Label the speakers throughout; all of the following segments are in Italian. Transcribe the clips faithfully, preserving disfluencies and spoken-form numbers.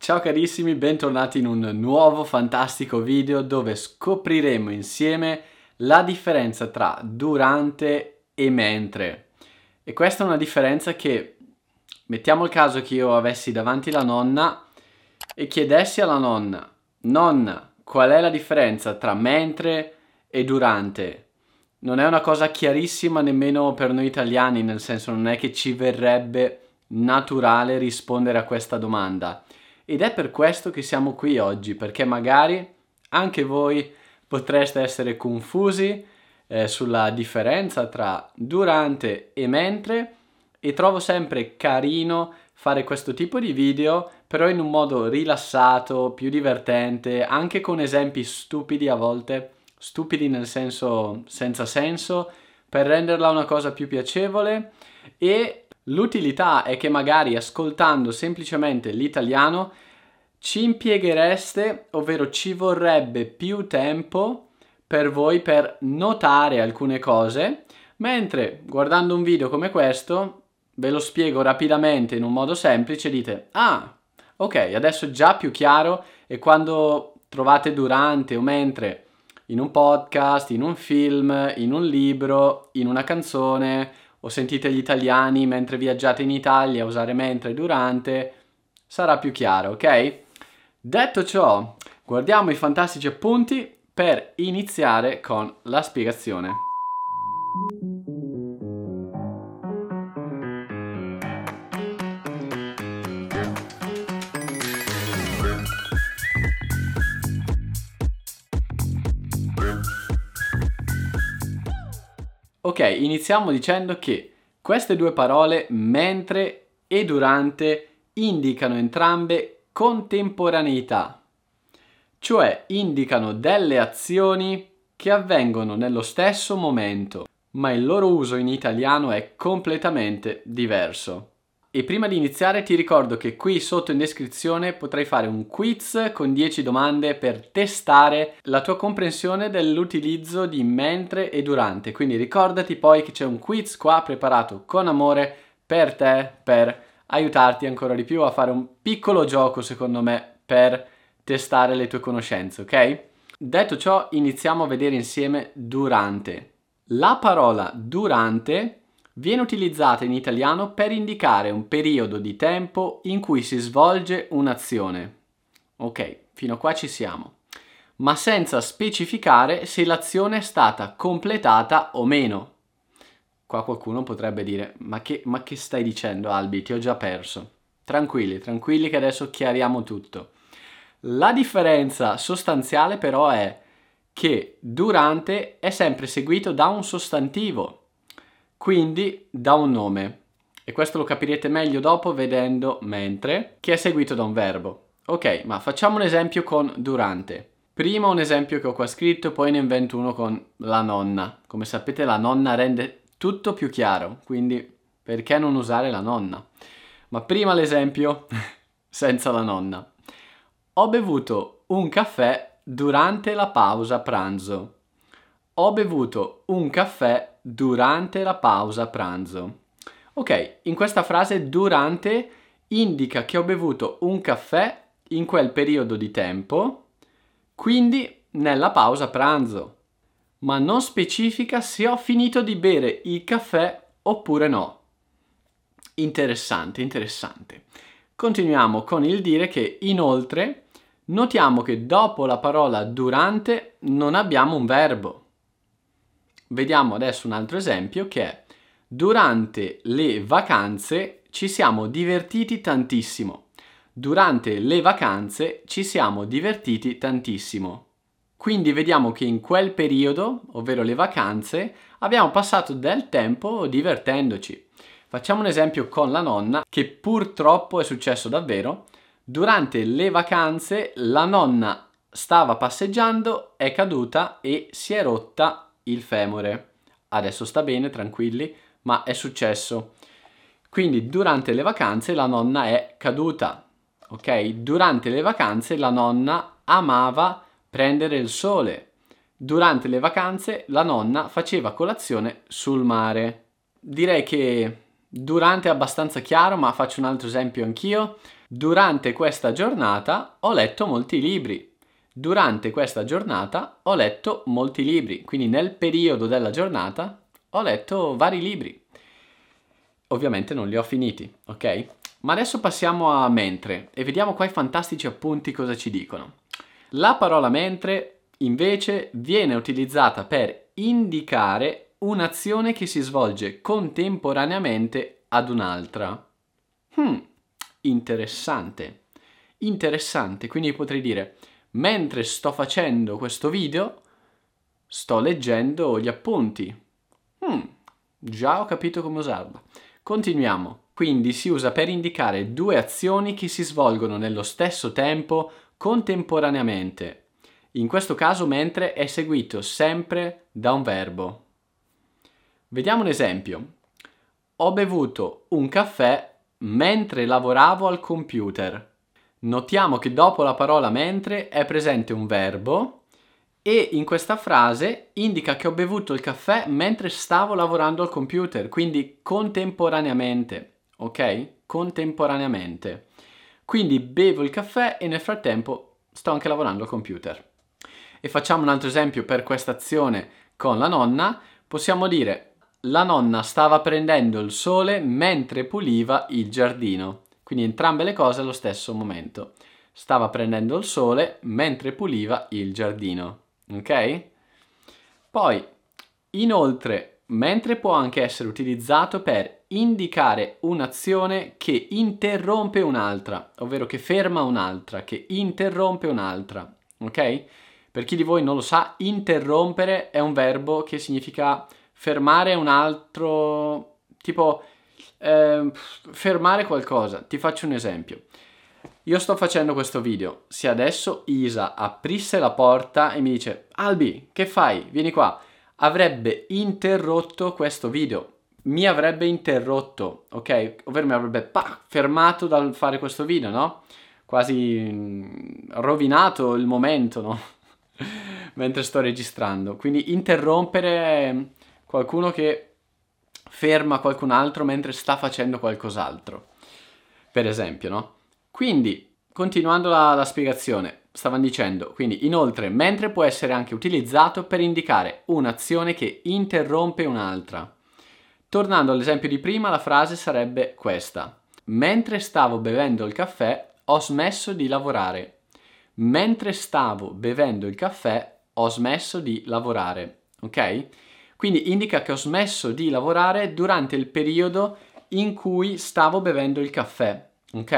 Speaker 1: Ciao carissimi, bentornati in un nuovo fantastico video dove scopriremo insieme la differenza tra durante e mentre. E questa è una differenza che, mettiamo il caso che io avessi davanti la nonna e chiedessi alla nonna: nonna, qual è la differenza tra mentre e durante? Non è una cosa chiarissima nemmeno per noi italiani, nel senso non è che ci verrebbe naturale rispondere a questa domanda. Ed è per questo che siamo qui oggi, perché magari anche voi potreste essere confusi eh, sulla differenza tra durante e mentre, e trovo sempre carino fare questo tipo di video, però in un modo rilassato, più divertente, anche con esempi stupidi a volte, stupidi nel senso senza senso, per renderla una cosa più piacevole. E l'utilità è che magari ascoltando semplicemente l'italiano ci impieghereste, ovvero ci vorrebbe più tempo per voi per notare alcune cose, mentre guardando un video come questo ve lo spiego rapidamente in un modo semplice, dite: ah, ok, adesso è già più chiaro. E quando trovate durante o mentre in un podcast, in un film, in un libro, in una canzone, o sentite gli italiani mentre viaggiate in Italia usare mentre e durante, sarà più chiaro, ok? Detto ciò, guardiamo i fantastici appunti per iniziare con la spiegazione. Ok, iniziamo dicendo che queste due parole, mentre e durante, indicano entrambe contemporaneità, cioè indicano delle azioni che avvengono nello stesso momento, ma il loro uso in italiano è completamente diverso. E prima di iniziare ti ricordo che qui sotto in descrizione potrai fare un quiz con dieci domande per testare la tua comprensione dell'utilizzo di mentre e durante. Quindi ricordati poi che c'è un quiz qua preparato con amore per te, per aiutarti ancora di più a fare un piccolo gioco, secondo me, per testare le tue conoscenze, ok? Detto ciò, iniziamo a vedere insieme durante. La parola durante viene utilizzata in italiano per indicare un periodo di tempo in cui si svolge un'azione. Ok, fino a qua ci siamo. Ma senza specificare se l'azione è stata completata o meno. Qua qualcuno potrebbe dire: ma che, ma che stai dicendo, Albi? Ti ho già perso. Tranquilli, tranquilli che adesso chiariamo tutto. La differenza sostanziale però è che durante è sempre seguito da un sostantivo, quindi da un nome, e questo lo capirete meglio dopo vedendo mentre, che è seguito da un verbo. Ok, ma facciamo un esempio con durante. Prima un esempio che ho qua scritto, poi ne invento uno con la nonna. Come sapete la nonna rende tutto più chiaro, quindi perché non usare la nonna? Ma prima l'esempio senza la nonna. Ho bevuto un caffè durante la pausa pranzo. Ho bevuto un caffè durante la pausa pranzo. Ok, in questa frase durante indica che ho bevuto un caffè in quel periodo di tempo, quindi nella pausa pranzo, ma non specifica se ho finito di bere il caffè oppure no. Interessante, interessante. Continuiamo con il dire che inoltre notiamo che dopo la parola durante non abbiamo un verbo. Vediamo adesso un altro esempio che è: durante le vacanze ci siamo divertiti tantissimo. Durante le vacanze ci siamo divertiti tantissimo. Quindi vediamo che in quel periodo, ovvero le vacanze, abbiamo passato del tempo divertendoci. Facciamo un esempio con la nonna, che purtroppo è successo davvero. Durante le vacanze la nonna stava passeggiando, è caduta e si è rotta il femore. Adesso sta bene, tranquilli, ma è successo. Quindi durante le vacanze la nonna è caduta, ok? Durante le vacanze la nonna amava prendere il sole. Durante le vacanze la nonna faceva colazione sul mare. Direi che Durante è abbastanza chiaro, ma faccio un altro esempio anch'io. Durante questa giornata ho letto molti libri. Durante questa giornata ho letto molti libri. Quindi nel periodo della giornata ho letto vari libri. Ovviamente non li ho finiti, ok? Ma adesso passiamo a mentre e vediamo qua i fantastici appunti cosa ci dicono. La parola mentre invece viene utilizzata per indicare un'azione che si svolge contemporaneamente ad un'altra. Hmm, interessante. Interessante, quindi potrei dire, mentre sto facendo questo video, sto leggendo gli appunti. Hmm, già ho capito come usarla. Continuiamo. Quindi si usa per indicare due azioni che si svolgono nello stesso tempo contemporaneamente. In questo caso mentre è seguito sempre da un verbo. Vediamo un esempio. Ho bevuto un caffè mentre lavoravo al computer. Notiamo che dopo la parola mentre è presente un verbo e in questa frase indica che ho bevuto il caffè mentre stavo lavorando al computer, quindi contemporaneamente. Ok? Contemporaneamente. Quindi bevo il caffè e nel frattempo sto anche lavorando al computer. E facciamo un altro esempio per questa azione con la nonna. Possiamo dire la nonna stava prendendo il sole mentre puliva il giardino. Quindi entrambe le cose allo stesso momento. Stava prendendo il sole mentre puliva il giardino. Ok? Poi, inoltre, mentre può anche essere utilizzato per indicare un'azione che interrompe un'altra, ovvero che ferma un'altra, che interrompe un'altra, ok? Per chi di voi non lo sa, interrompere è un verbo che significa fermare un altro, tipo eh, fermare qualcosa. Ti faccio un esempio. Io sto facendo questo video, se adesso Isa aprisse la porta e mi dice Albi, che fai? Vieni qua. Avrebbe interrotto questo video. Mi avrebbe interrotto, ok? Ovvero mi avrebbe pah, fermato dal fare questo video, no? Quasi mh, rovinato il momento, no? Mentre sto registrando. Quindi interrompere è qualcuno che ferma qualcun altro mentre sta facendo qualcos'altro. Per esempio, no? Quindi, continuando la, la spiegazione, stavano dicendo, quindi inoltre, mentre può essere anche utilizzato per indicare un'azione che interrompe un'altra. Tornando all'esempio di prima, la frase sarebbe questa. Mentre stavo bevendo il caffè, ho smesso di lavorare. Mentre stavo bevendo il caffè, ho smesso di lavorare. Ok? Quindi indica che ho smesso di lavorare durante il periodo in cui stavo bevendo il caffè. Ok?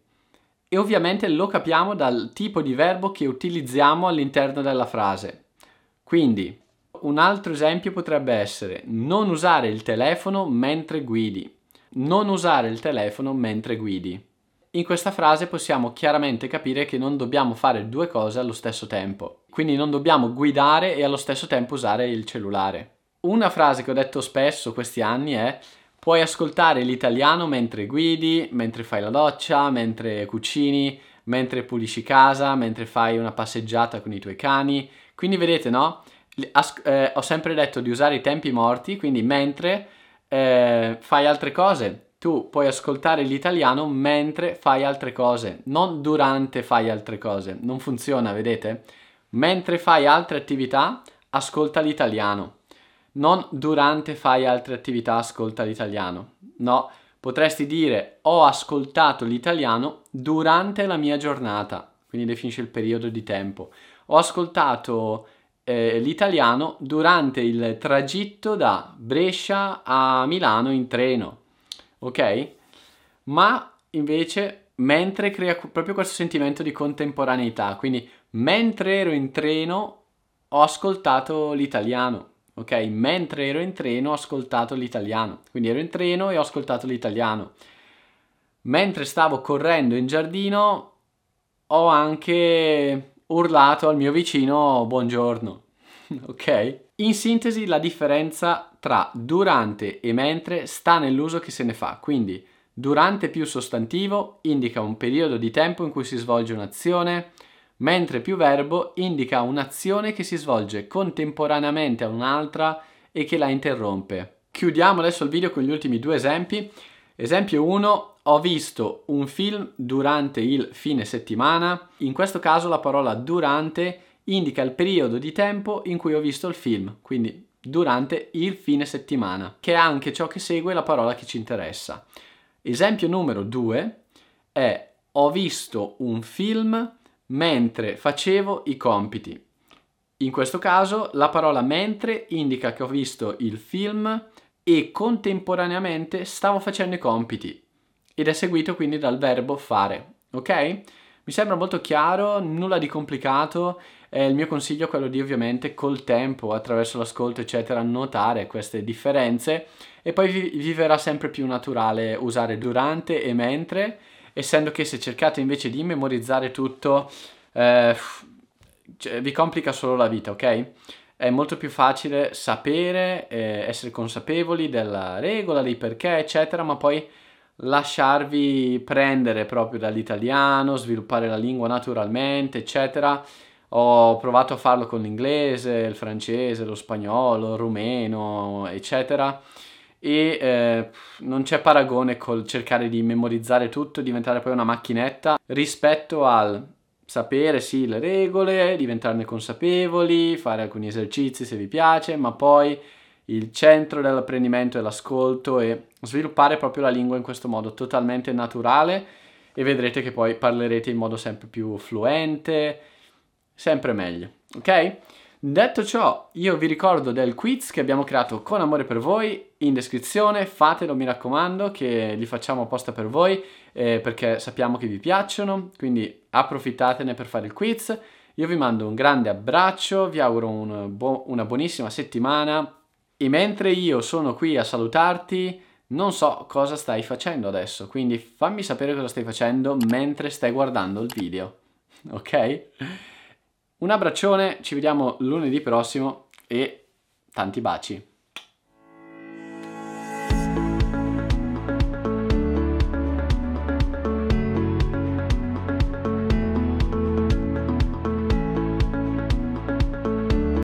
Speaker 1: E ovviamente lo capiamo dal tipo di verbo che utilizziamo all'interno della frase. Quindi, un altro esempio potrebbe essere non usare il telefono mentre guidi. Non usare il telefono mentre guidi. In questa frase possiamo chiaramente capire che non dobbiamo fare due cose allo stesso tempo. Quindi non dobbiamo guidare e allo stesso tempo usare il cellulare. Una frase che ho detto spesso questi anni è puoi ascoltare l'italiano mentre guidi, mentre fai la doccia, mentre cucini, mentre pulisci casa, mentre fai una passeggiata con i tuoi cani. Quindi vedete, no? As- eh, ho sempre detto di usare i tempi morti, quindi mentre eh, fai altre cose. Tu puoi ascoltare l'italiano mentre fai altre cose, non durante fai altre cose. Non funziona, vedete? Mentre fai altre attività, ascolta l'italiano. Non durante fai altre attività, ascolta l'italiano. No, potresti dire ho ascoltato l'italiano durante la mia giornata, quindi definisce il periodo di tempo. Ho ascoltato eh, l'italiano durante il tragitto da Brescia a Milano in treno, ok? Ma invece mentre crea proprio questo sentimento di contemporaneità, quindi mentre ero in treno ho ascoltato l'italiano. Ok, mentre ero in treno ho ascoltato l'italiano. Quindi ero in treno e ho ascoltato l'italiano. Mentre stavo correndo in giardino ho anche urlato al mio vicino buongiorno. Ok? In sintesi la differenza tra durante e mentre sta nell'uso che se ne fa. Quindi durante più sostantivo indica un periodo di tempo in cui si svolge un'azione, mentre più verbo indica un'azione che si svolge contemporaneamente a un'altra e che la interrompe. Chiudiamo adesso il video con gli ultimi due esempi. Esempio uno, ho visto un film durante il fine settimana. In questo caso la parola durante indica il periodo di tempo in cui ho visto il film, quindi durante il fine settimana, che è anche ciò che segue la parola che ci interessa. Esempio numero due è ho visto un film mentre facevo i compiti. In questo caso la parola mentre indica che ho visto il film e contemporaneamente stavo facendo i compiti ed è seguito quindi dal verbo fare, ok? Mi sembra molto chiaro, nulla di complicato. Eh, il mio consiglio è quello di ovviamente col tempo, attraverso l'ascolto eccetera, notare queste differenze e poi vi, vi verrà sempre più naturale usare durante e mentre, essendo che se cercate invece di memorizzare tutto eh, cioè, vi complica solo la vita, ok? È molto più facile sapere, eh, essere consapevoli della regola, dei perché, eccetera, ma poi lasciarvi prendere proprio dall'italiano, sviluppare la lingua naturalmente, eccetera. Ho provato a farlo con l'inglese, il francese, lo spagnolo, il rumeno, eccetera. E eh, non c'è paragone col cercare di memorizzare tutto e diventare poi una macchinetta rispetto al sapere sì le regole, diventarne consapevoli, fare alcuni esercizi se vi piace, ma poi il centro dell'apprendimento è l'ascolto e sviluppare proprio la lingua in questo modo totalmente naturale e vedrete che poi parlerete in modo sempre più fluente, sempre meglio, ok? Detto ciò, io vi ricordo del quiz che abbiamo creato con amore per voi, in descrizione, fatelo mi raccomando, che li facciamo apposta per voi, eh, perché sappiamo che vi piacciono, quindi approfittatene per fare il quiz. Io vi mando un grande abbraccio, vi auguro un bu- una buonissima settimana e mentre io sono qui a salutarti, non so cosa stai facendo adesso, quindi fammi sapere cosa stai facendo mentre stai guardando il video, ok? Un abbraccione, ci vediamo lunedì prossimo e tanti baci.